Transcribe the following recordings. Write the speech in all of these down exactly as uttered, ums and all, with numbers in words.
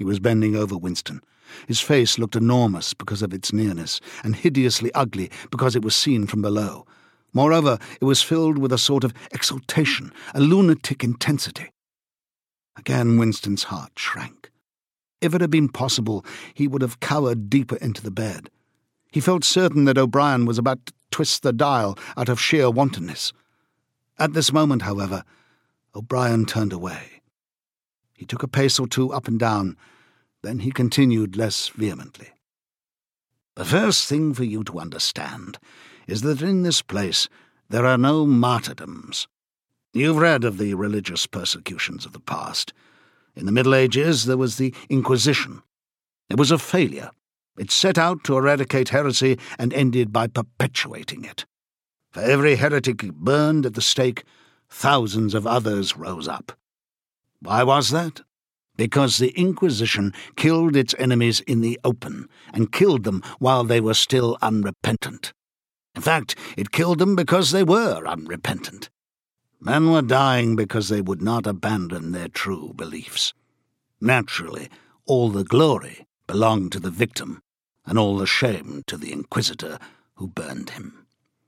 He was bending over Winston. His face looked enormous because of its nearness, and hideously ugly because it was seen from below. Moreover, it was filled with a sort of exultation, a lunatic intensity. Again Winston's heart shrank. If it had been possible, he would have cowered deeper into the bed. He felt certain that O'Brien was about to twist the dial out of sheer wantonness. At this moment, however, O'Brien turned away. He took a pace or two up and down, then he continued less vehemently. "The first thing for you to understand is that in this place there are no martyrdoms. You've read of the religious persecutions of the past. In the Middle Ages there was the Inquisition. It was a failure. It set out to eradicate heresy and ended by perpetuating it. For every heretic burned at the stake, thousands of others rose up. Why was that? Because the Inquisition killed its enemies in the open, and killed them while they were still unrepentant. In fact, it killed them because they were unrepentant. Men were dying because they would not abandon their true beliefs. Naturally, all the glory belonged to the victim, and all the shame to the inquisitor who burned him.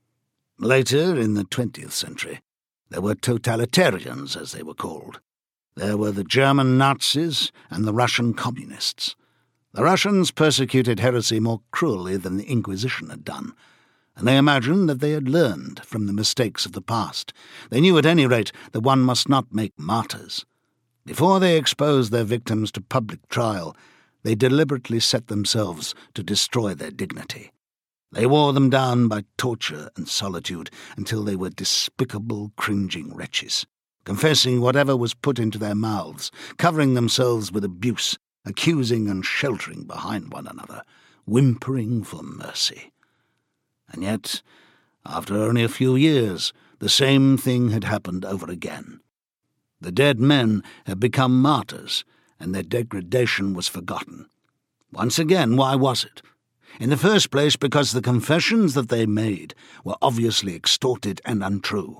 Later, in the twentieth century, there were totalitarians, as they were called. There were the German Nazis and the Russian communists. The Russians persecuted heresy more cruelly than the Inquisition had done, and they imagined that they had learned from the mistakes of the past. They knew at any rate that one must not make martyrs. Before they exposed their victims to public trial, they deliberately set themselves to destroy their dignity. They wore them down by torture and solitude until they were despicable, cringing wretches, confessing whatever was put into their mouths, covering themselves with abuse, accusing and sheltering behind one another, whimpering for mercy. And yet, after only a few years, the same thing had happened over again. The dead men had become martyrs, and their degradation was forgotten. Once again, why was it? In the first place, because the confessions that they made were obviously extorted and untrue.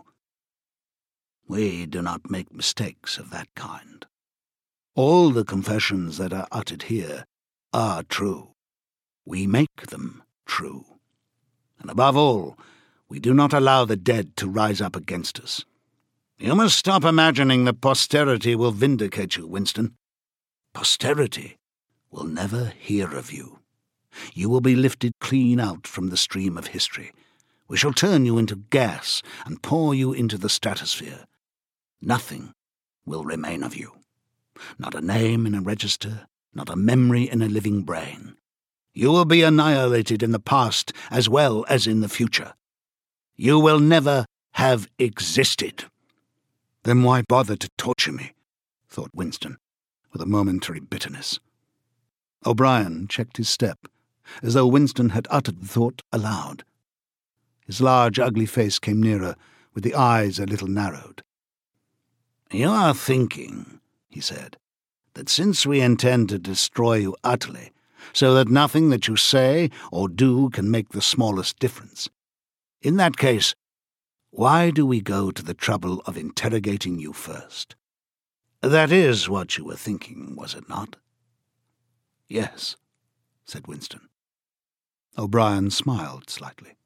We do not make mistakes of that kind. All the confessions that are uttered here are true. We make them true. And above all, we do not allow the dead to rise up against us. You must stop imagining that posterity will vindicate you, Winston. Posterity will never hear of you. You will be lifted clean out from the stream of history. We shall turn you into gas and pour you into the stratosphere. Nothing will remain of you. Not a name in a register, not a memory in a living brain. You will be annihilated in the past as well as in the future. You will never have existed. Then why bother to torture me? Thought Winston, with a momentary bitterness. O'Brien checked his step, as though Winston had uttered the thought aloud. His large, ugly face came nearer, with the eyes a little narrowed. "You are thinking," he said, "that since we intend to destroy you utterly, so that nothing that you say or do can make the smallest difference, in that case, why do we go to the trouble of interrogating you first? That is what you were thinking, was it not?" "Yes," said Winston. O'Brien smiled slightly.